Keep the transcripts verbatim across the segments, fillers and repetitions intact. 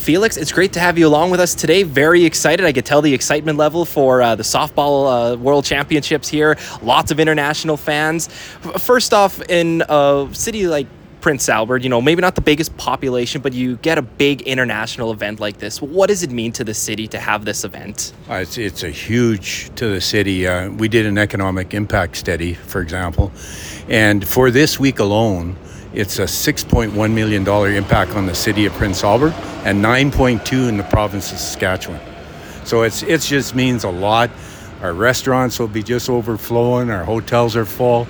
Felix. It's great to have you along with us today. Very excited. I could tell the excitement level for uh, the softball uh, World Championships here. Lots of international fans. First off, in a city like Prince Albert, you know, maybe not the biggest population, but you get a big international event like this. What does it mean to the city to have this event? Uh, it's, it's a huge to the city. Uh, we did an economic impact study, for example, and for this week alone, it's a six point one million dollars impact on the city of Prince Albert and nine point two in the province of Saskatchewan. So it's it just means a lot. Our restaurants will be just overflowing. Our hotels are full.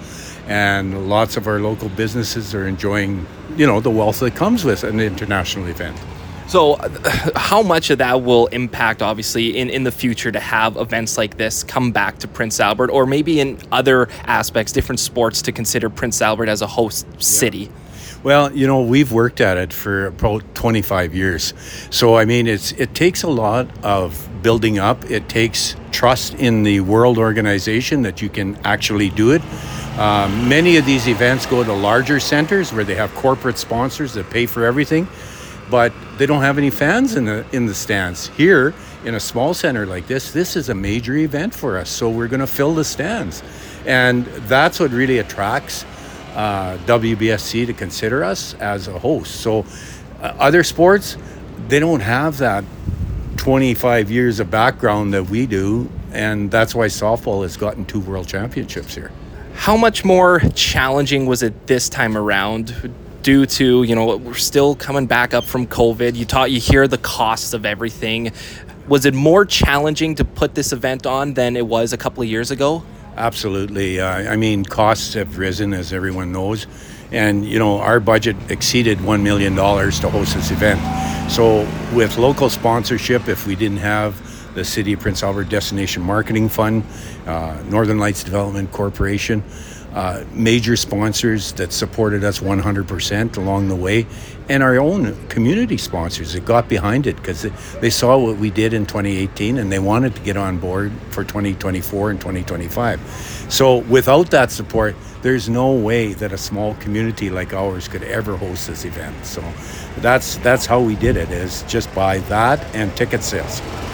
And lots of our local businesses are enjoying, you know, the wealth that comes with an international event. So uh, how much of that will impact, obviously, in, in the future to have events like this come back to Prince Albert, or maybe in other aspects, different sports, to consider Prince Albert as a host city? Yeah. Well, you know, we've worked at it for about twenty-five years. So, I mean, it's it takes a lot of building up. It takes trust in the World Organization that you can actually do it. Um, many of these events go to larger centers where they have corporate sponsors that pay for everything, but they don't have any fans in the in the stands. Here, in a small center like this, this is a major event for us, so we're going to fill the stands. And that's what really attracts uh, W B S C to consider us as a host. So uh, other sports, they don't have that twenty-five years of background that we do, and that's why softball has gotten two world championships here. How much more challenging was it this time around due to, you know, we're still coming back up from COVID? You taught, you hear the costs of everything. Was it more challenging to put this event on than it was a couple of years ago? Absolutely. Uh, I mean, costs have risen, as everyone knows. And, you know, our budget exceeded one million dollars to host this event. So with local sponsorship, if we didn't have the City of Prince Albert Destination Marketing Fund, uh, Northern Lights Development Corporation, uh, major sponsors that supported us one hundred percent along the way, and our own community sponsors that got behind it because they, they saw what we did in twenty eighteen and they wanted to get on board for twenty twenty-four and twenty twenty-five. So without that support, there's no way that a small community like ours could ever host this event. So that's that's how we did it, is just by that and ticket sales.